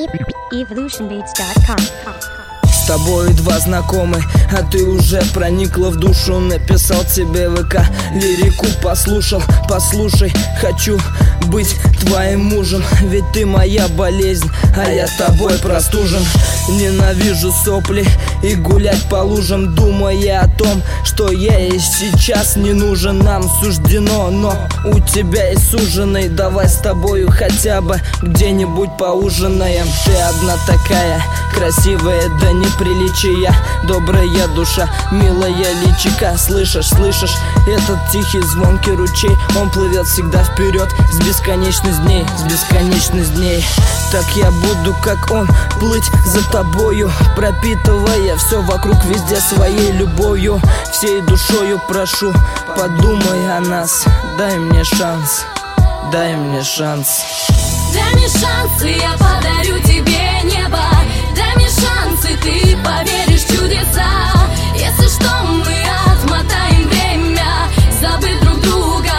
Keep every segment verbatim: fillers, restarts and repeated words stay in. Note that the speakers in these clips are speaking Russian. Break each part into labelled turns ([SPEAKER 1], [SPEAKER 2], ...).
[SPEAKER 1] evolution beats dot com.
[SPEAKER 2] С тобой два знакомы, а ты уже проникла в душу. Написал тебе в ВК лирику, послушал, послушай. Хочу быть твоим мужем, ведь ты моя болезнь, а я тобой простужен. Ненавижу сопли и гулять по лужам, думая о том, что я ей сейчас не нужен. Нам суждено, но у тебя есть суженый. Давай с тобою хотя бы где-нибудь поужинаем. Ты одна такая красивая до неприличия, добрая душа, милая личика. Слышишь, слышишь, этот тихий звонкий ручей, он плывет всегда вперед с бесконечность дней, с бесконечность дней. Так я буду, как он, плыть за тобою, пропитывая все вокруг везде своей любовью. Всей душою прошу, подумай о нас, дай мне шанс, дай мне шанс.
[SPEAKER 3] Дай мне шанс, и я подарю тебе небо. Дай мне шанс, и ты поверишь в чудеса. Если что, мы отмотаем время, забыть друг друга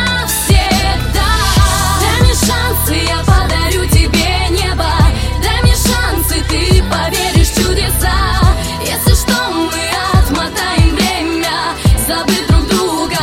[SPEAKER 3] навсегда. Дай мне шанс, и я подарю тебе небо. Дай мне шанс, и ты поверишь в чудеса. Если что, мы отмотаем время, забыть друг друга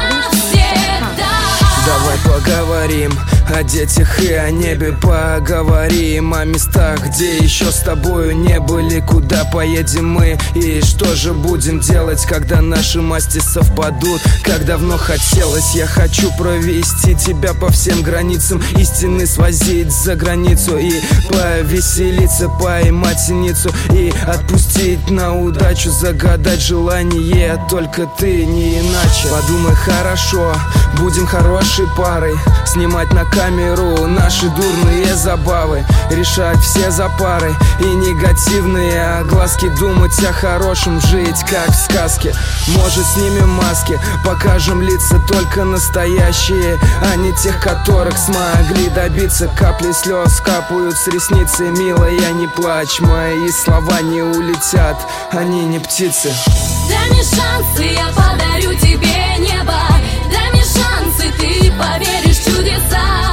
[SPEAKER 3] навсегда.
[SPEAKER 2] Давай поговорим о детях и о небе, поговорим о местах, где еще с тобою не были. Куда поедем мы и что же будем делать, когда наши масти совпадут? Как давно хотелось, я хочу провести тебя по всем границам истины, свозить за границу и повеселиться, поймать синицу и отпустить на удачу, загадать желание, только ты, не иначе. Подумай хорошо, будем хорошей парой, снимать на камеру наши дурные забавы, решать все запары и негативные глазки, думать о хорошем, жить как в сказке. Может, снимем маски, покажем лица только настоящие, а не тех, которых смогли добиться. Капли слез капают с ресницы, милая, не плачь, мои слова не улетят, они не птицы.
[SPEAKER 3] Дай мне шанс, и я подарю тебе небо. Дай мне шанс, и ты поверишь в чудеса.